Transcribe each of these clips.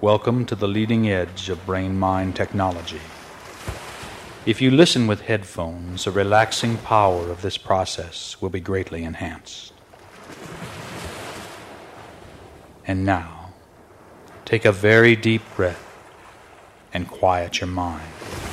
Welcome to the leading edge of brain-mind technology. If you listen with headphones, the relaxing power of this process will be greatly enhanced. And now, take a very deep breath and quiet your mind.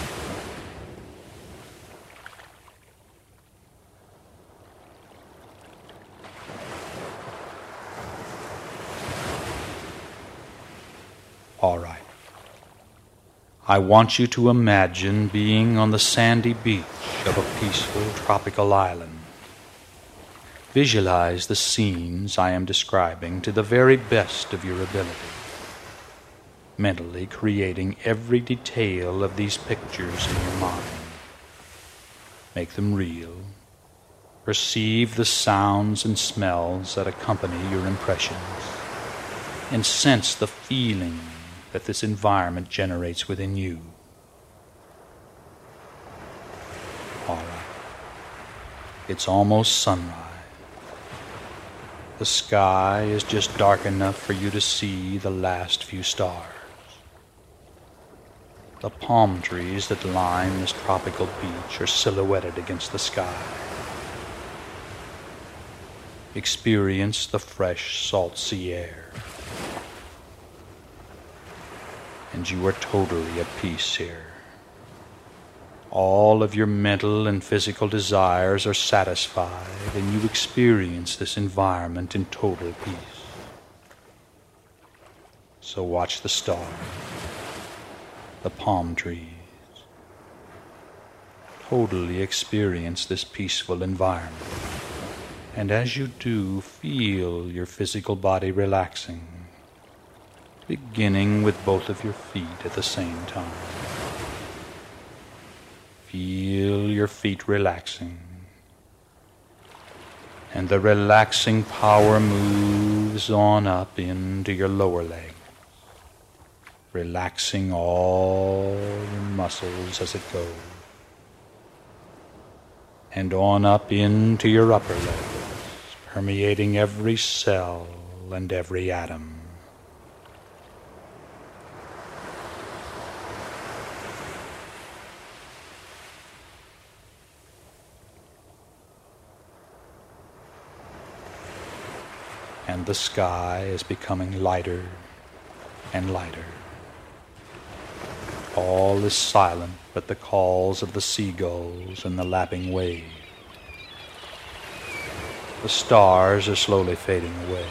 All right. I want you to imagine being on the sandy beach of a peaceful tropical island. Visualize the scenes I am describing to the very best of your ability, mentally creating every detail of these pictures in your mind. Make them real. Perceive the sounds and smells that accompany your impressions, and sense the feeling that this environment generates within you. All right. It's almost sunrise. The sky is just dark enough for you to see the last few stars. The palm trees that line this tropical beach are silhouetted against the sky. Experience the fresh, salt sea air. And you are totally at peace here. All of your mental and physical desires are satisfied, and you experience this environment in total peace. So watch the stars, the palm trees. Totally experience this peaceful environment. And as you do, feel your physical body relaxing, beginning with both of your feet at the same time. Feel your feet relaxing, and the relaxing power moves on up into your lower legs, relaxing all your muscles as it goes, and on up into your upper legs, permeating every cell and every atom. And the sky is becoming lighter and lighter. All is silent but the calls of the seagulls and the lapping waves. The stars are slowly fading away.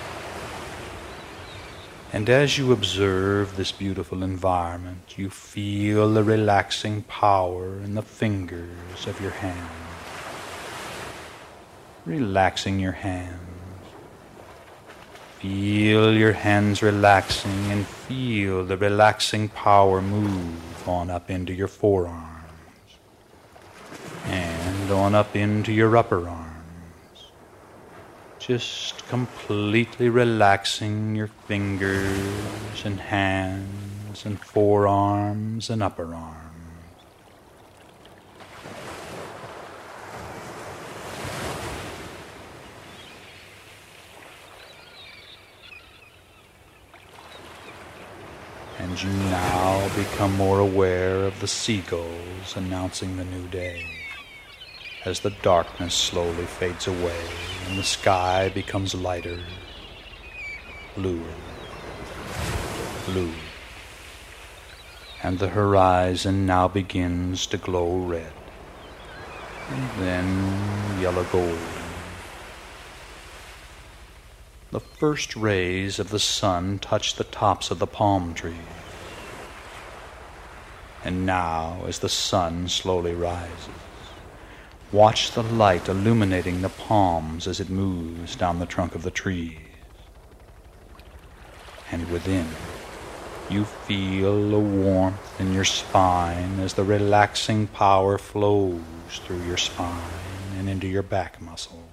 And as you observe this beautiful environment, you feel the relaxing power in the fingers of your hands. Relaxing your hands. Feel your hands relaxing, and feel the relaxing power move on up into your forearms and on up into your upper arms. Just completely relaxing your fingers and hands and forearms and upper arms. And you now become more aware of the seagulls announcing the new day, as the darkness slowly fades away and the sky becomes lighter, bluer, blue, and the horizon now begins to glow red, and then yellow gold. The first rays of the sun touch the tops of the palm trees. And now, as the sun slowly rises, watch the light illuminating the palms as it moves down the trunk of the trees. And within, you feel a warmth in your spine as the relaxing power flows through your spine and into your back muscles.